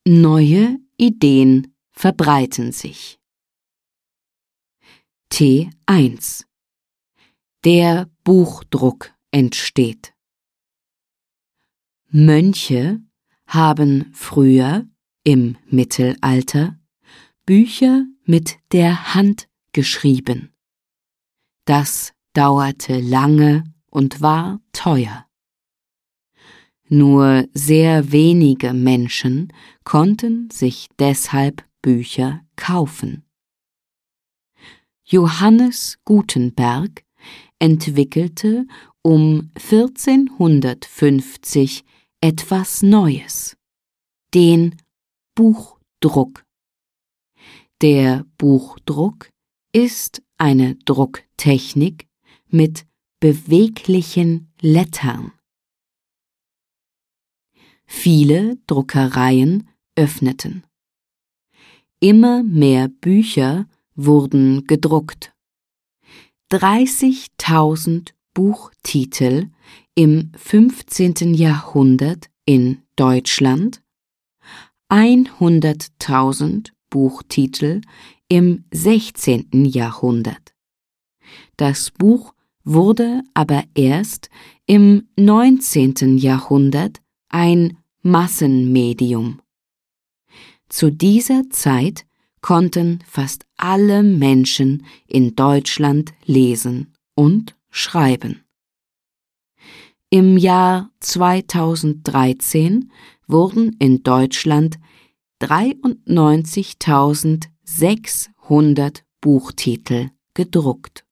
Neue Ideen verbreiten sich. T1. Der Buchdruck entsteht. Mönche haben früher, im Mittelalter, Bücher mit der Hand geschrieben. Das dauerte lange und war teuer. Nur sehr wenige Menschen konnten sich deshalb Bücher kaufen. Johannes Gutenberg entwickelte um 1450 etwas Neues, den Buchdruck. Der Buchdruck ist eine Drucktechnik mit beweglichen Lettern. Viele Druckereien öffneten. Immer mehr Bücher wurden gedruckt. 30.000 Buchtitel im 15. Jahrhundert in Deutschland, 100.000 Buchtitel im 16. Jahrhundert. Das Buch wurde aber erst im 19. Jahrhundert ein Massenmedium. Zu dieser Zeit konnten fast alle Menschen in Deutschland lesen und schreiben. Im Jahr 2013 wurden in Deutschland 93.600 Buchtitel gedruckt.